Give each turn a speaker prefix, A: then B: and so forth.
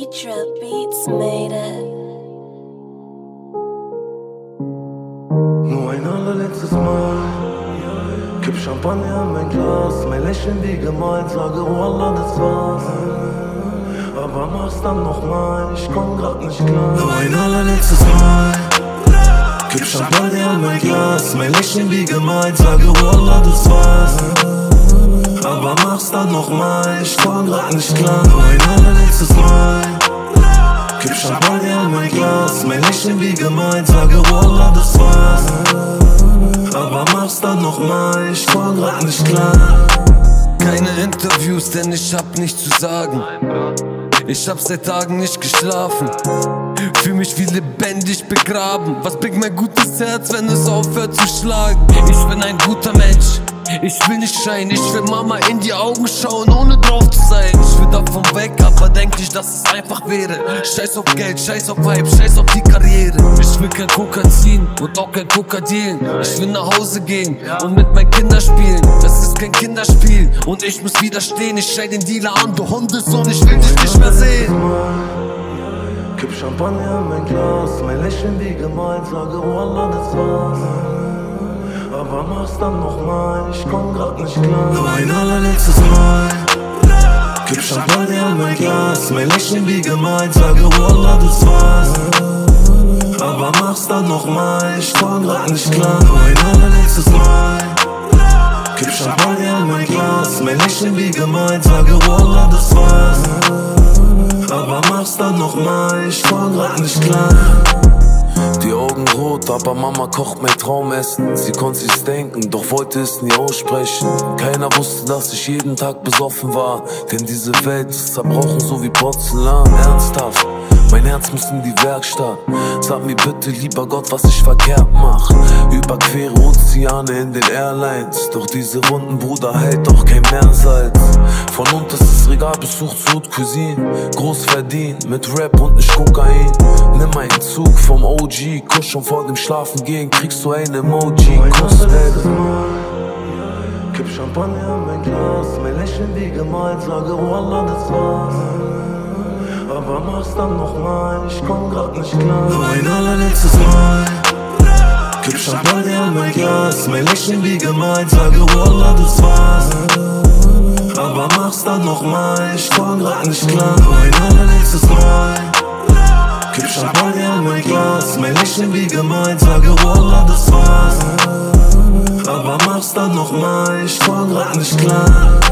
A: Citra Beats made it.
B: Nur ein allerletztes Mal. Kipp Champagner in mein Glas, mein Lächeln wie gemalt, sage Wallah, das war's. Aber mach's dann nochmal, ich komm grad nicht klar. Nur ein allerletztes Mal. Kipp Champagner in mein Glas, mein Lächeln wie gemalt, sage Wallah, das war's. Aber mach's dann nochmal, ich komm grad nicht klar. Nur ein allerletztes Mal. Kipp Champagner in mein Glas, mein Lächeln wie gemalt, sage Wallah, das war's. Aber mach's dann nochmal, ich komm grad nicht klar.
C: Keine Interviews, denn ich hab nichts zu sagen. Ich hab seit Tagen nicht geschlafen. Fühl mich wie lebendig begraben. Was bringt mein gutes Herz, wenn es aufhört zu schlagen? Ich bin ein guter Mensch, ich will nicht scheinen. Ich will Mama in die Augen schauen, ohne drauf zu sein. Ich will davon weg, aber denk nicht, dass es einfach wäre. Scheiß auf Geld, scheiß auf Vibe, scheiß auf die Karriere. Ich will kein Kokain ziehen und auch kein Krokodil. Ich will nach Hause gehen und mit meinen Kindern spielen. Das ist kein Kinderspiel und ich muss widerstehen. Ich schrei den Dealer an, du Hundesohn, ich will dich nicht mehr sehen.
B: Kipp Champagner in mein Glas, mein Lächeln wie gemalt, sage Wallah, das war's. Aber mach's dann nochmal, ich komm grad nicht klar. Nur ein allerletztes Mal. Kipp Champagner in mein Glas, mein Lächeln wie gemalt, sage Wallah, das war's. Aber mach's dann nochmal, ich komm grad nicht klar. Nur ein allerletztes Mal. Kipp Champagner in mein Glas, mein Lächeln wie gemalt, sage Wallah, das war's. Aber mach's dann nochmal, ich komm grad nicht klar.
D: Die Augen rot, aber Mama kocht mein Traumessen. Sie konnte sich's denken, doch wollte es nie aussprechen. Keiner wusste, dass ich jeden Tag besoffen war. Denn diese Welt ist zerbrochen, so wie Porzellan. Ernsthaft, mein Herz muss in die Werkstatt. Sag mir bitte, lieber Gott, was ich verkehrt mach. Überquere Ozeane in den Airlines. Doch diese Runden, Bruder, hält doch kein Meersalz. Von unterstes Regal bis hoch zu Haute Cuisine. Groß verdient, mit Rap und nicht Kokain. Nimm einen Zug vom OG, Kuss schon vor dem Schlafen gehen, kriegst du ein Emoji. Kusswelle.
B: Kipp Champagner in mein Glas, mein Lächeln wie gemalt, sage Wallah, das war's. Aber mach's dann nochmal, ich komm grad nicht klar. Nur ein allerletztes Mal. Kipp Champagner in mein Glas, mein Lächeln wie gemalt, sage Wallah, das war's. Aber mach's dann nochmal, ich komm grad nicht klar. Nur ein allerletztes Mal. Kipp Champagner in mein Glas, mein Lächeln wie gemalt, sage Wallah, das war's. Aber mach's dann nochmal, ich komm grad nicht klar.